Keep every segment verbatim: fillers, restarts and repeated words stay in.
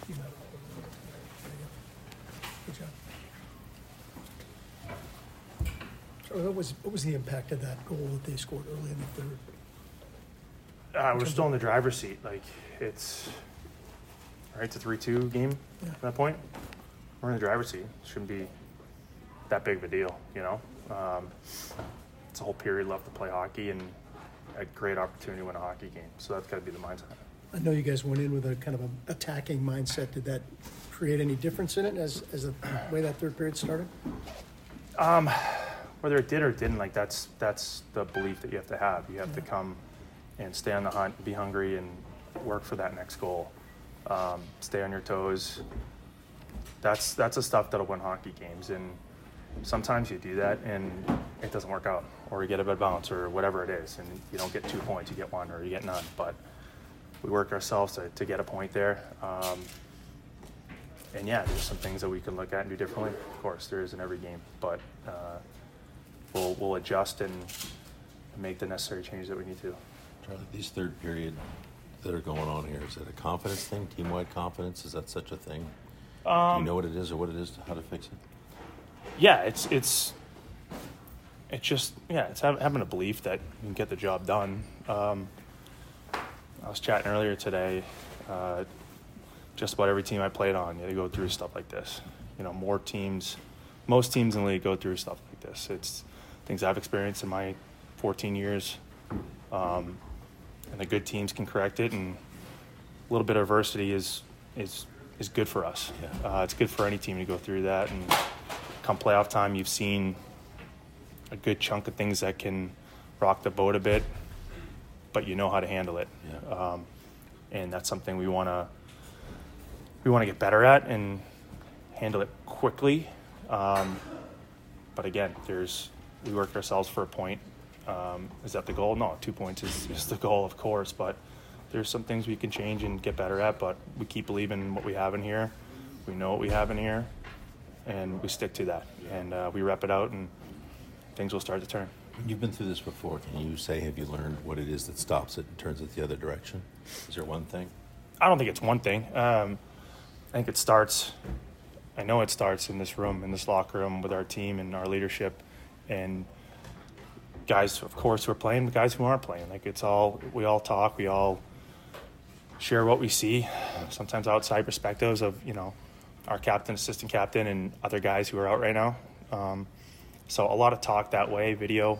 You know. Good job. So what was, what was the impact of that goal that they scored early in the third? Uh, we're still in the driver's seat. Like, it's, right, it's a three two game Yeah. at that point. We're in the driver's seat. It shouldn't be that big of a deal, you know? Um, it's a whole period left to play hockey and a great opportunity to win a hockey game. So that's got to be the mindset. I know you guys went in with a kind of an attacking mindset. Did that create any difference in it as, as the way that third period started? Um, whether it did or didn't, like, that's that's the belief that you have to have. You have Yeah. to come and stay on the hunt, be hungry, and work for that next goal. Um, stay on your toes. That's that's the stuff that'll win hockey games. And sometimes you do that and it doesn't work out, or you get a bad bounce, or whatever it is, and you don't get two points, you get one, or you get none. But we worked ourselves to, to get a point there. Um, and yeah, there's some things that we can look at and do differently. Of course, there is in every game, but uh, we'll we'll adjust and make the necessary changes that we need to. Charlie, these third period that are going on here, is it a confidence thing, team-wide confidence? Is that such a thing? Um, Do you know what it is or what it is, how to fix it? Yeah, it's it's it's just yeah, it's having a belief that you can get the job done. Um, I was chatting earlier today. Uh, just about every team I played on, you go through stuff like this. You know, more teams, most teams in the league go through stuff like this. It's things I've experienced in my fourteen years. Um, and the good teams can correct it, and a little bit of adversity is is is good for us. Yeah. Uh, it's good for any team to go through that, and come playoff time, you've seen a good chunk of things that can rock the boat a bit, but you know how to handle it. Yeah. Um, and that's something we want to we want to get better at and handle it quickly. Um, but again, there's we worked ourselves for a point. Um, is that the goal? No, two points is, is the goal, of course, but there's some things we can change and get better at, but we keep believing in what we have in here. We know what we have in here, and we stick to that. And uh, we rep it out, and things will start to turn. You've been through this before. Can you say, have you learned what it is that stops it and turns it the other direction? Is there one thing? I don't think it's one thing. Um, I think it starts, I know it starts in this room, in this locker room with our team and our leadership, and guys, of course, who are playing, but guys who aren't playing. Like, it's all, we all talk, we all share what we see, sometimes outside perspectives of, you know, our captain, assistant captain, and other guys who are out right now. Um, so a lot of talk that way, video,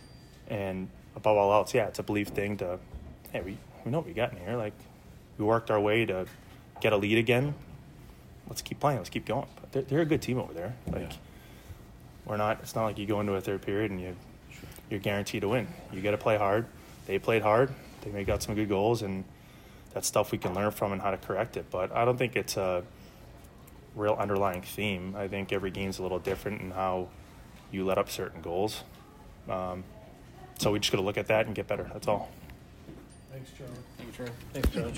and above all else, yeah, it's a belief thing to, hey, we, we know what we got in here. Like, we worked our way to get a lead again. Let's keep playing. Let's keep going. But they're, they're a good team over there. Like, Yeah. we're not, it's not like you go into a third period and you, you're guaranteed to win. You got to play hard. They played hard. They made got some good goals, and that's stuff we can learn from and how to correct it. But I don't think it's a real underlying theme. I think every game's a little different in how you let up certain goals. Um, so we just got to look at that and get better. That's all. Thanks, Charlie. Thank you, Charlie. Thanks, Charlie.